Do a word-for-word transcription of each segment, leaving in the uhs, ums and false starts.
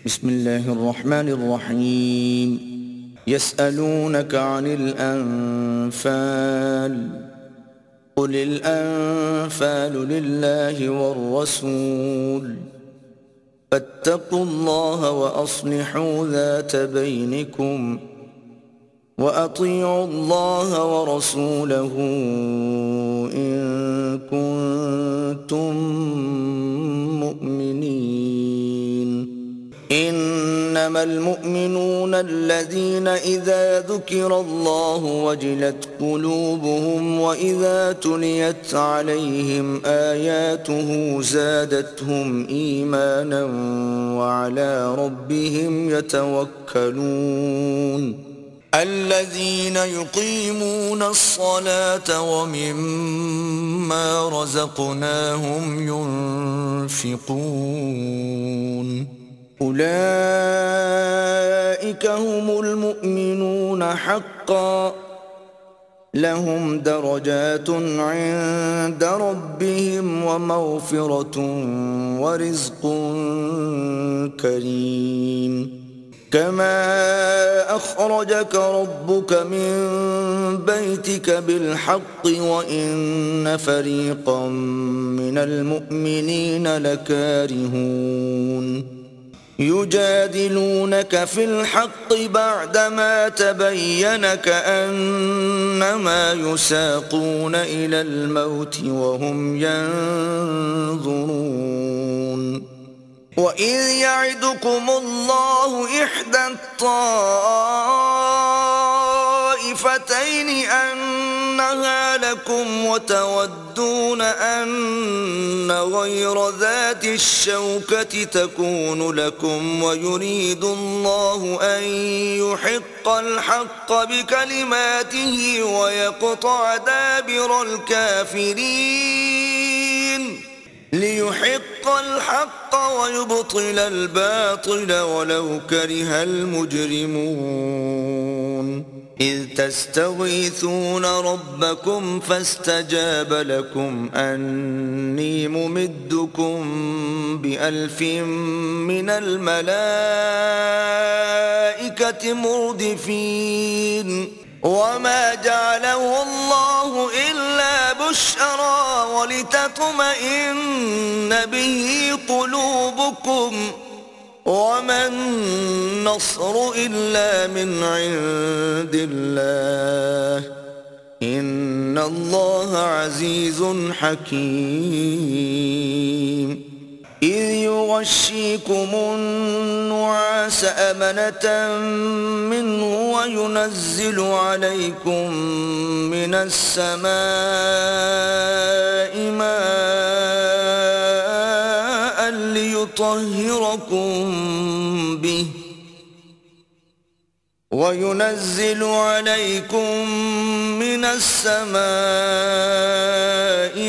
بسم الله الرحمن الرحيم. يسألونك عن الأنفال قل الأنفال لله والرسول فاتقوا الله وأصلحوا ذات بينكم وأطيعوا الله ورسوله إن كنتم مؤمنين. إنما المؤمنون الذين إذا ذكر الله وجلت قلوبهم وإذا تليت عليهم آياته زادتهم إيمانا وعلى ربهم يتوكلون. الذين يقيمون الصلاة ومما رزقناهم ينفقون. أولئك هم المؤمنون حقا لهم درجات عند ربهم ومغفرة ورزق كريم. كما أخرجك ربك من بيتك بالحق وإن فريقا من المؤمنين لكارهون. يجادلونك في الحق بعدما تبين كأنما يساقون إلى الموت وهم ينظرون. وإذ يعدكم الله إحدى الطائفتين أنها لكم وتودون أن غير ذات الشوكة تكون لكم ويريد الله أن يحق الحق بكلماته ويقطع دابر الكافرين. ليحق الحق ويبطل الباطل ولو كره المجرمون. إذ تستغيثون ربكم فاستجاب لكم أني ممدكم بألف من الملائكة مردفين. وما جعله الله إلا بشرى ولتطمئن به قلوبكم وما النصر إلا من عند الله إن الله عزيز حكيم. إذ يغشيكم النعاس أمنة منه وينزل عليكم من السماء ماء ليطهركم به وينزل عليكم من السماء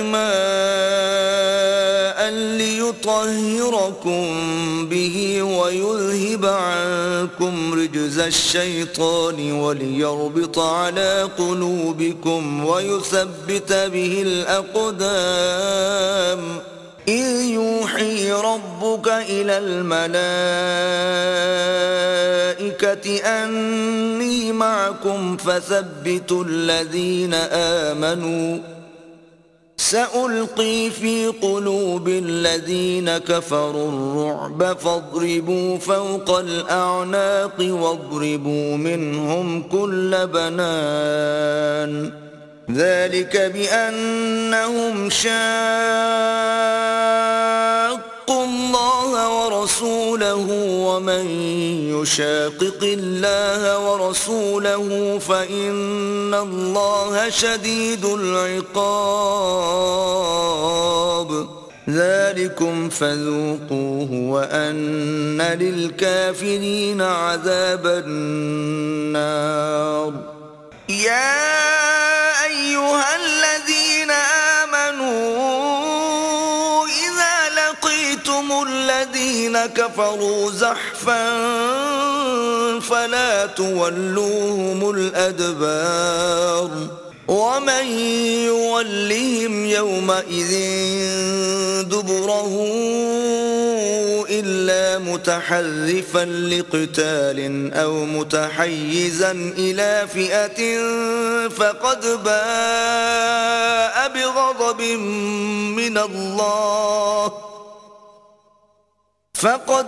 ماء ليطهركم به ويذهب عنكم رجز الشيطان وليربط على قلوبكم ويثبت به الأقدام. إذ يوحي ربك إلى الملائكة أني معكم فثبتوا الذين آمنوا سألقي في قلوب الذين كفروا الرعب فاضربوا فوق الأعناق واضربوا منهم كل بنان. ذلك بأنهم شاقوا الله ورسوله ومن يشاقق الله ورسوله فإن الله شديد العقاب. ذلكم فذوقوه وأن للكافرين عذاب النار. يا أيها الذين آمنوا إذا لقيتم الذين كفروا زحفا فلا تولوهم الأدبار. ومن يولهم يومئذ دبره إلا متحرفا لقتال أو متحيزا إلى فئة فقد باء بغضب من الله فقد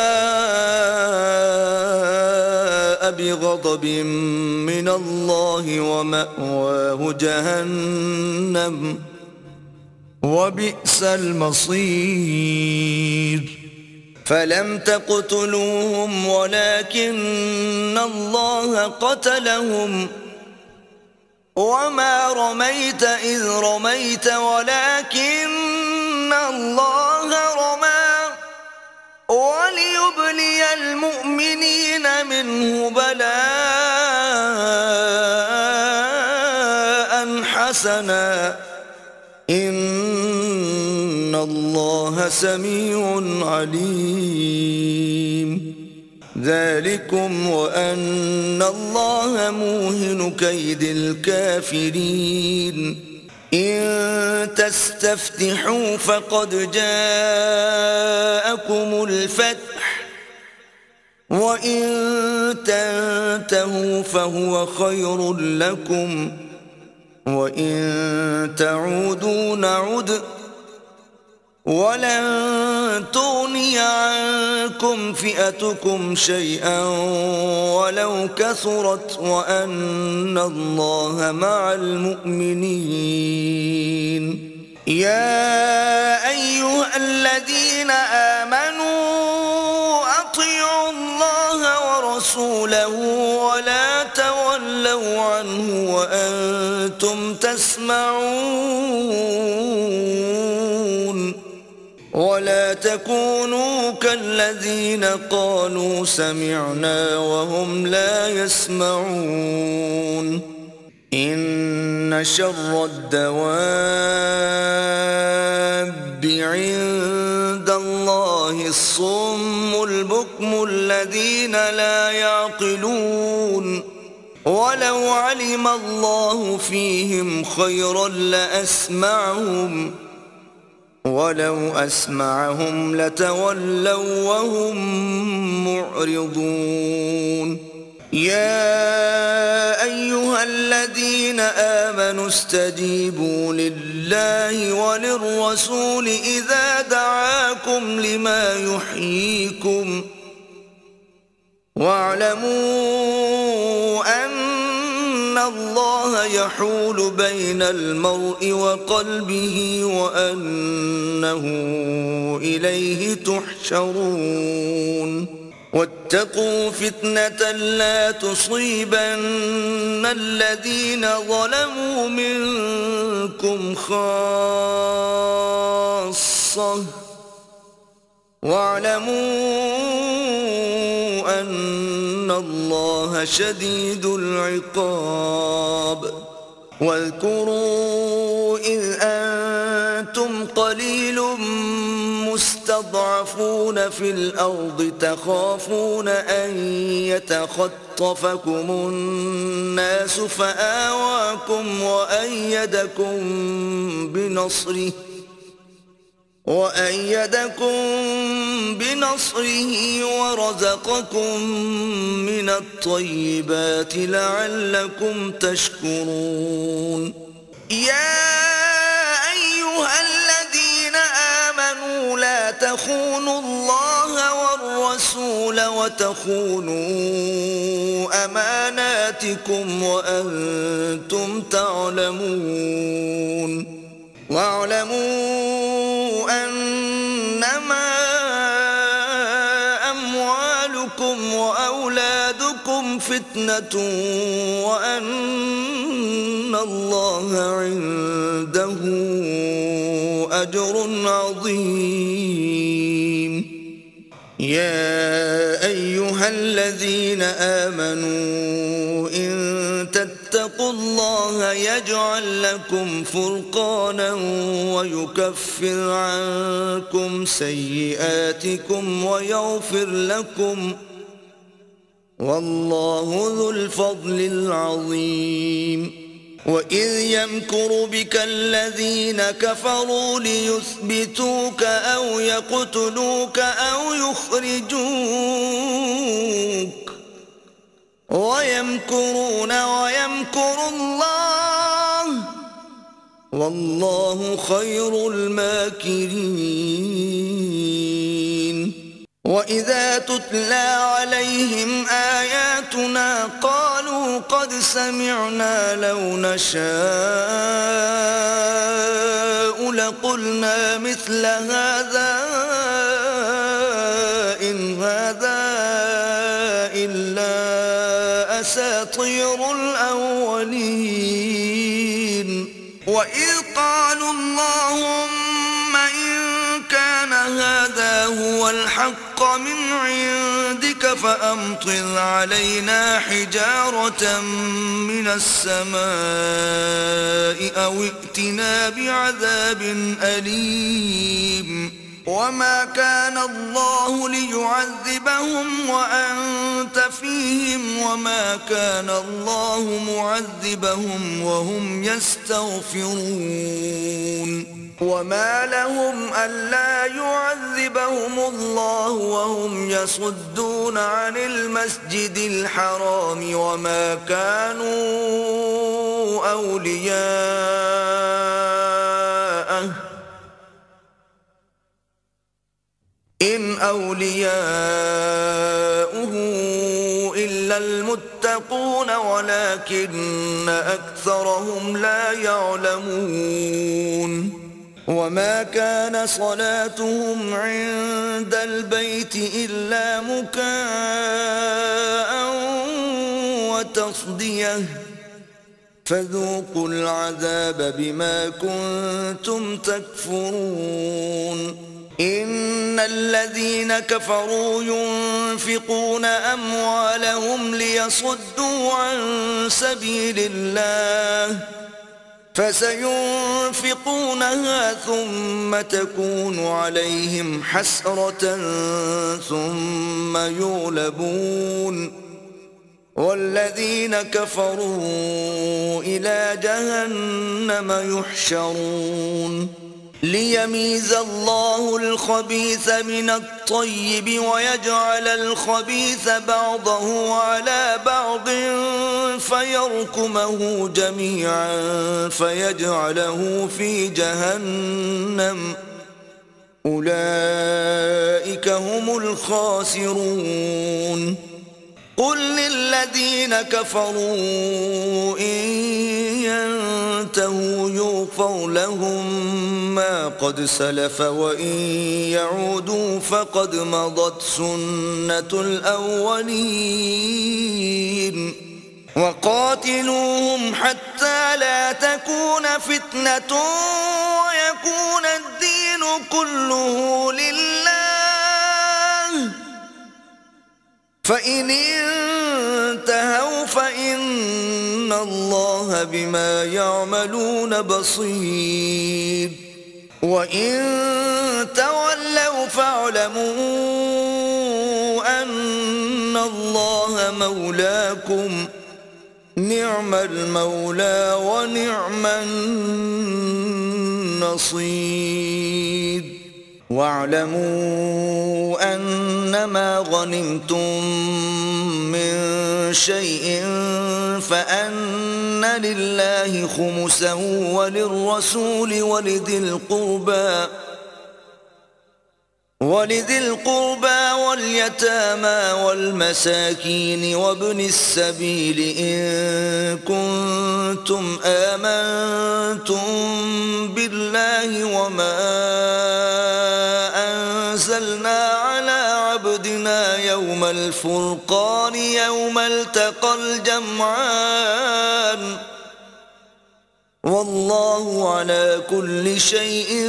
باء بغضب من الله ومأواه جهنم وبئس المصير فلم تقتلوهم ولكن الله قتلهم وما رميت إذ رميت ولكن الله رمى وليبلي المؤمنين منه بلاء حسنا إن الله سميع عليم ذلكم وأن الله موهن كيد الكافرين إن تستفتحوا فقد جاءكم الفتح وإن تنتهوا فهو خير لكم وإن تعودوا نعد ولن تغني عنكم فئتكم شيئا ولو كثرت وأن الله مع المؤمنين يا أيها الذين آمنوا أطيعوا الله ورسوله ولا تولوا عنه وأنتم تسمعون ولا تكونوا كالذين قالوا سمعنا وهم لا يسمعون إن شر الدواب عند الله الصم البكم الذين لا يعقلون ولو علم الله فيهم خيرا لأسمعهم ولو أسمعهم لتولوا وهم معرضون يا أيها الذين آمنوا استجيبوا لله وللرسول إذا دعاكم لما يحييكم واعلموا أن الله يحول بين المرء وقلبه وأنه إليه تحشرون واتقوا فتنة لا تصيبن الذين ظلموا منكم خاصة واعلموا أن الله شديد العقاب واذكروا إذ أنتم قليل مستضعفون في الأرض تخافون أن يتخطفكم الناس فآواكم وأيدكم بنصره وأيدكم بنصره ورزقكم من الطيبات لعلكم تشكرون يا أيها الذين آمنوا لا تخونوا الله والرسول وتخونوا أماناتكم وأنتم تعلمون واعلموا أنما أموالكم وأولادكم فتنة وأن الله عنده أجر عظيم يا أيها الذين آمنوا إن تتقوا الله يجعل لكم فرقانا ويكفر عنكم سيئاتكم ويغفر لكم والله ذو الفضل العظيم وإذ يمكر بك الذين كفروا ليثبتوك أو يقتلوك أو يخرجوك ويمكرون ويمكر الله والله خير الماكرين. وإذا تتلى عليهم آياتنا قالوا قد سمعنا لو نشاء لقلنا مثل هذا إن هذا إلا أساطير الأولين. وإذ قالوا اللهم إن كان هذا هو الحق من عندك فأمطر علينا حجارة من السماء أو ائتنا بعذاب أليم. وما كان الله ليعذبهم وأنت فيهم وما كان الله معذبهم وهم يستغفرون. وما لهم ألا يعذبهم الله وهم يصدون عن المسجد الحرام وما كانوا أولياءه إن أولياؤه إلا المتقون ولكن أكثرهم لا يعلمون. وما كان صلاتهم عند البيت إلا مكاء وتصدية فذوقوا العذاب بما كنتم تكفرون. إن الذين كفروا ينفقون أموالهم ليصدوا عن سبيل الله فسينفقونها ثم تكون عليهم حسرة ثم يغلبون والذين كفروا إلى جهنم يحشرون. ليميز الله الخبيث من الطيب ويجعل الخبيث بعضه على بعض فيركمه جميعا فيجعله في جهنم أولئك هم الخاسرون. قل للذين كفروا إن ينتهوا يغفر لهم ما قد سلف وإن يعودوا فقد مضت سنة الأولين. وقاتلوهم حتى لا تكون فتنة ويكون الدين كله لله فإن انتهوا فإن الله بما يعملون بصير. وإن تولوا فاعلموا أن الله مولاكم نعم المولى ونعم النصير. واعلموا أنما غنمتم من شيء فأن لله خمسه وللرسول ولذي القربى ولذي القربى واليتامى والمساكين وابن السبيل إن كنتم آمنتم بالله وما أنزلنا على عبدنا يوم الفرقان يوم التقى الجمعان والله على كل شيء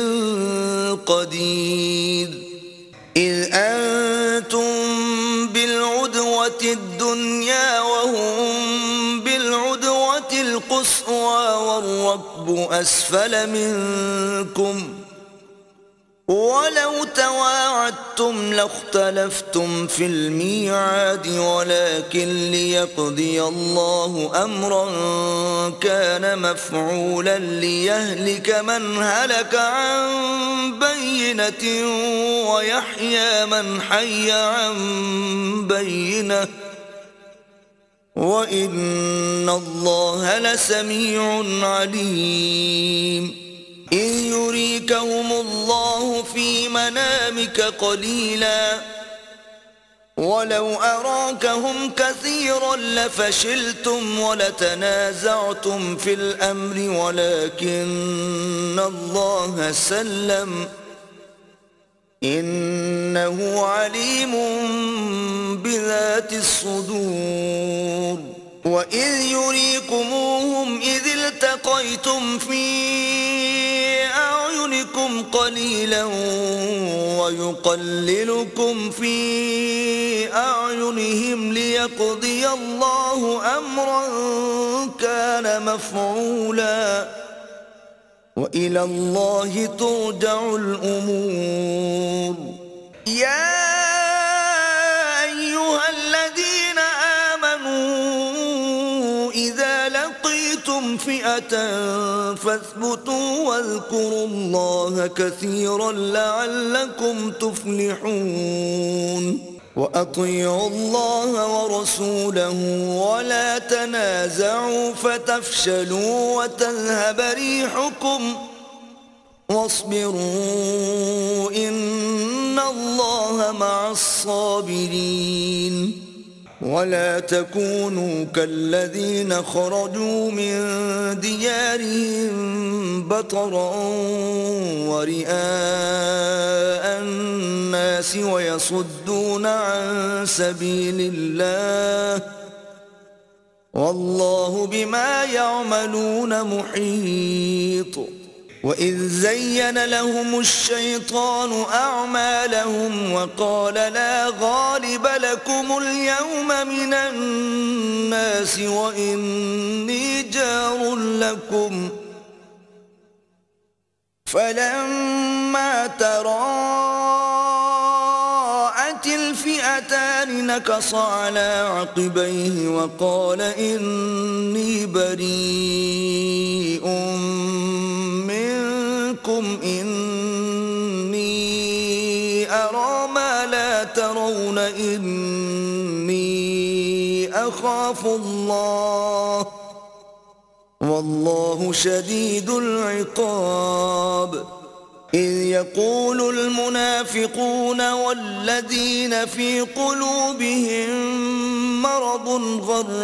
قدير. إذ أنتم بالعدوة الدنيا وهم بالعدوة القصوى والركب أسفل منكم ولو تواعدتم لاختلفتم في الميعاد ولكن ليقضي الله أمرا كان مفعولا ليهلك من هلك عن بينة ويحيى من حي عن بينة وإن الله لسميع عليم إذ يريكهم الله في منامك قليلا ولو أراكهم كثيرا لفشلتم ولتنازعتم في الأمر ولكن الله سلم إنه عليم بذات الصدور وإذ يريكموهم إذ التقيتم في أعينكم قليلا ويقللكم في أعينهم ليقضي الله أمرا كان مفعولا وإلى الله ترجع الأمور يا أيها الذين آمنوا إذا لقيتم فئة فاثبتوا واذكروا الله كثيرا لعلكم تفلحون وأطيعوا الله ورسوله ولا تنازعوا فتفشلوا وتذهب ريحكم واصبروا إن الله مع الصابرين ولا تكونوا كالذين خرجوا من ديارهم بطرا ورئاء الناس ويصدون عن سبيل الله والله بما يعملون محيط وإذ زين لهم الشيطان أعمالهم وقال لا غالب لكم اليوم من الناس وإني جار لكم فلما تراءت الفئتان نكص على عقبيه وقال إني بريء منكم إني أرى ما لا ترون إني أخاف الله والله شديد العقاب إذ يقول المنافقون والذين في قلوبهم مرض غر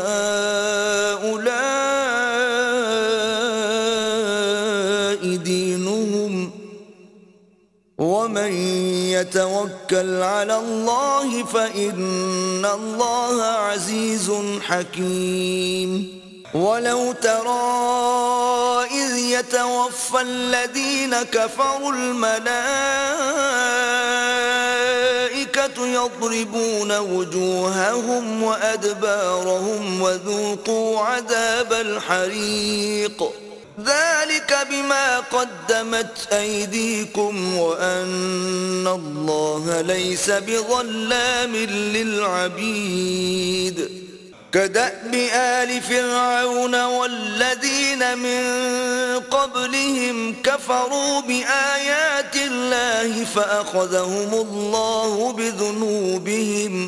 هؤلاء دينهم ومن يتوكل على الله فإن الله عزيز حكيم ولو ترى إذ يتوفى الذين كفروا الملائكة يضربون وجوههم وأدبارهم وذوقوا عذاب الحريق ذلك بما قدمت أيديكم وأن الله ليس بظلام للعبيد كدأب آل فرعون والذين من قبلهم كفروا بآيات الله فأخذهم الله بذنوبهم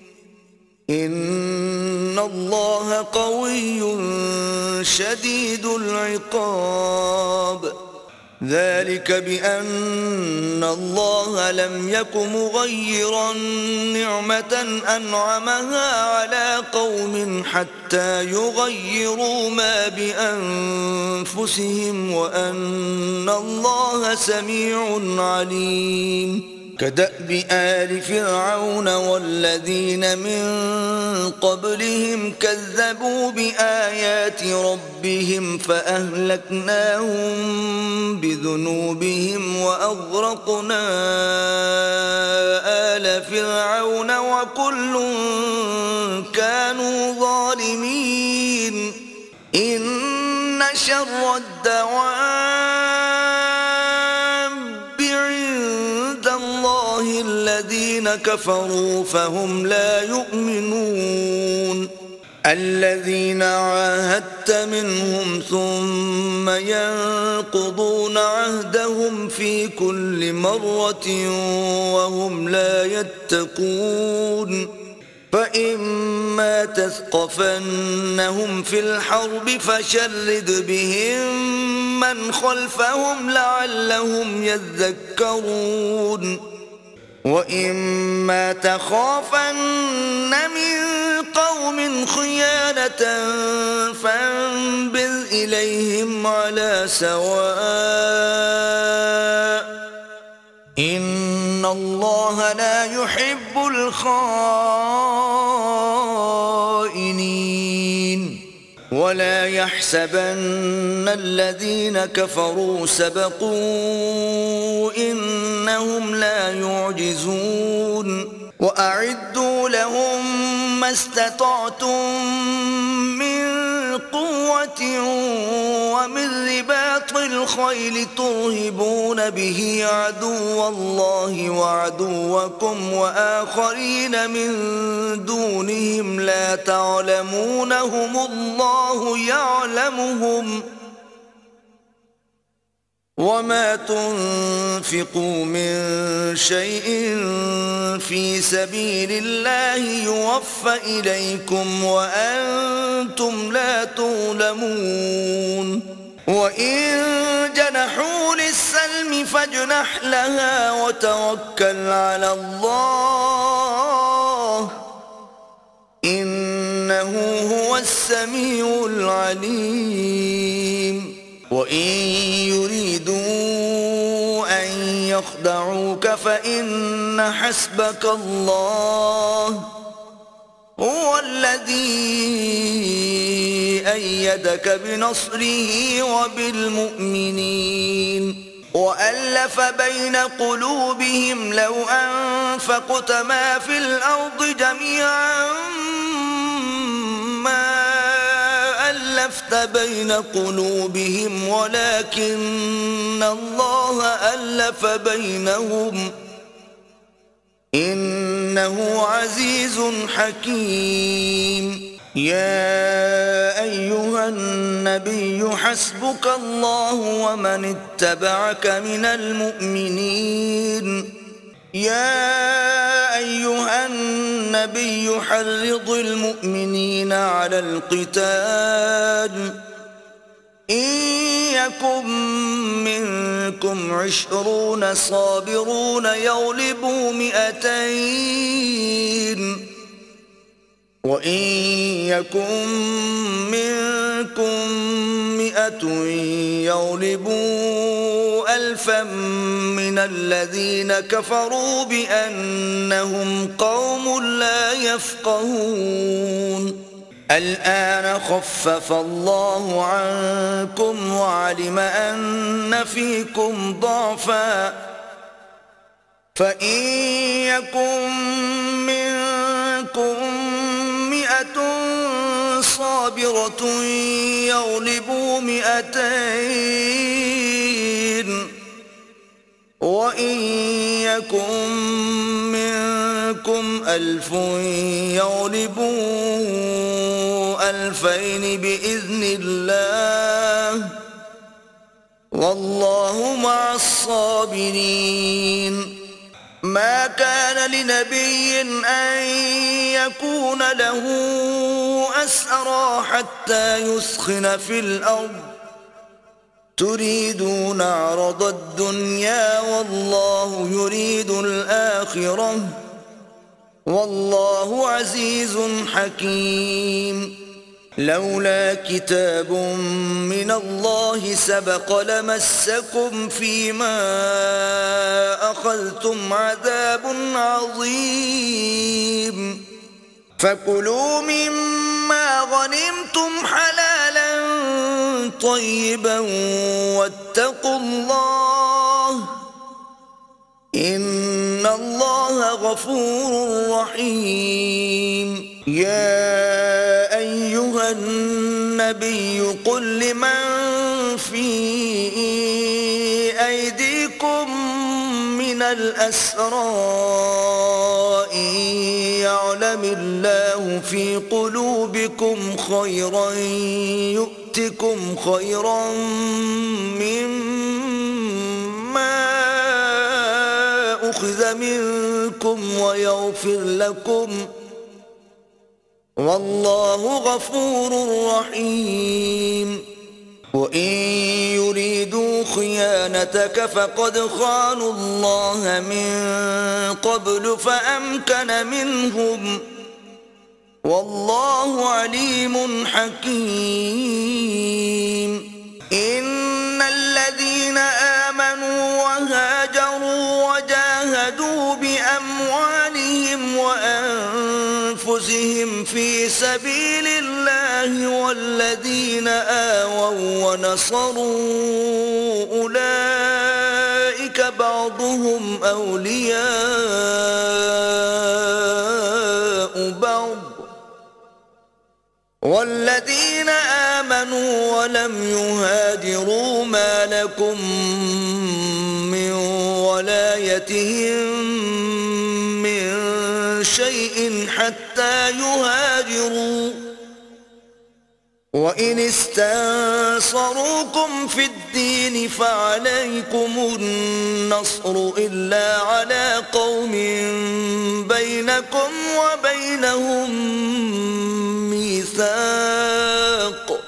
إن الله قوي شديد العقاب ذلك بأن الله لم يك مغيرا نعمة أنعمها على قوم حتى يغيروا ما بأنفسهم وأن الله سميع عليم كدأب آل فرعون والذين من قبلهم كذبوا بآيات ربهم فأهلكناهم بذنوبهم وأغرقنا آل فرعون وكل كانوا ظالمين إن شر الدواب الذين كفروا فهم لا يؤمنون الذين عاهدت منهم ثم ينقضون عهدهم في كل مرة وهم لا يتقون فإما تثقفنهم في الحرب فشرد بهم من خلفهم لعلهم يذكرون وإما تخافن من قوم خيانة فانبذ إليهم على سواء إن الله لا يحب الخائنين ولا يحسبن الذين كفروا سبقوا إنهم لا يعجزون وأعدوا لهم ما استطعتم من قوة ومن رباط الخيل ترهبون به عدو الله وعدوكم وآخرين من دونهم لا تعلمونهم الله يعلمهم وما تنفقوا من شيء في سبيل الله يوفى إليكم وأنتم لا تظلمون وإن جنحوا للسلم فاجنح لها وتوكل على الله إنه هو السميع العليم وإن يريدوا أن يخدعوك فإن حسبك الله هو الذي أيدك بنصره وبالمؤمنين وألف بين قلوبهم لو أنفقت ما في الأرض جميعا ما ألفت بين قلوبهم ولكن الله ألف بينهم إنه عزيز حكيم يا أيها النبي حسبك الله ومن اتبعك من المؤمنين يا أيها النبي حرض المؤمنين على القتال إن يكن منكم عشرون صابرون يغلبوا مئتين وإن يكن منكم مئة يغلبوا ألفا من الذين كفروا بأنهم قوم لا يفقهون الآن خفف الله عنكم وعلم أن فيكم ضعفا فإن يكن منكم مئة صابرة يغلبوا مئتين وإن يكن منكم ألف يغلبوا ألفين بإذن الله والله مع الصابرين ما كان لنبي أن يكون له أسرى حتى يثخن في الأرض تريدون عرض الدنيا والله يريد الآخرة والله عزيز حكيم لولا كتاب من الله سبق لمسكم فيما أخذتم عذاب عظيم فكلوا مما غنمتم حلالا طيبا واتقوا الله إن الله غفور رحيم يا أيها النبي قل لمن في أيديكم من من الأسرى إن يعلم الله في قلوبكم خيرا يؤتكم خيرا مما أخذ منكم ويغفر لكم والله غفور رحيم. وإن يريدوا خيانتك فقد خانوا الله من قبل فأمكن منهم والله عليم حكيم. إن الذين آمنوا وهاجروا وجاهدوا بأموالهم وأنفسهم في سبيل الله والذين آووا ونصروا أولئك بعضهم أولياء بعض والذين آمنوا ولم يهاجروا ما لكم من ولايتهم من شيء حتى يهاجروا وإن استنصروكم في الدين فعليكم النصر إلا على قوم بينكم وبينهم ميثاق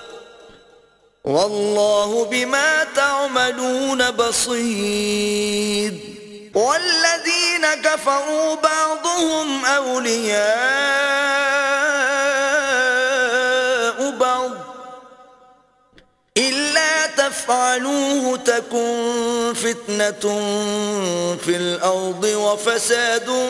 والله بما تعملون بصير. والذين كفروا بعضهم أولياء بعض إلا تفعلوه تكن فتنة في الأرض وفساد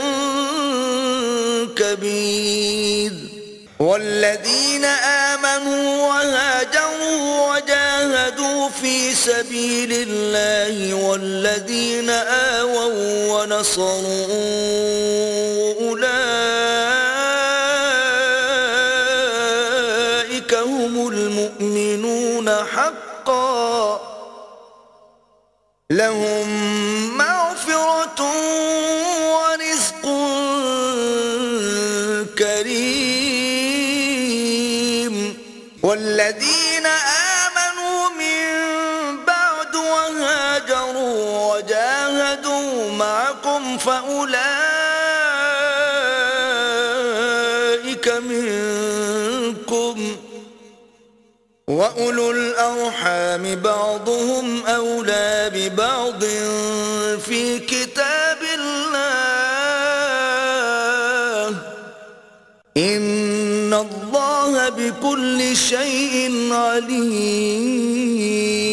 كبير. والذين آمنوا وهاجروا وجاهدوا في سبيل الله والذين آووا ونصروا أولئك هم المؤمنون حقا لهم مغفرة ورزق كريم. والذين آمنوا من بعد وهاجروا وجاهدوا معكم فأولئك منكم وأولو الأرحام بعضهم أولى ببعض في كتاب الله إن الله بكل شيء عليم.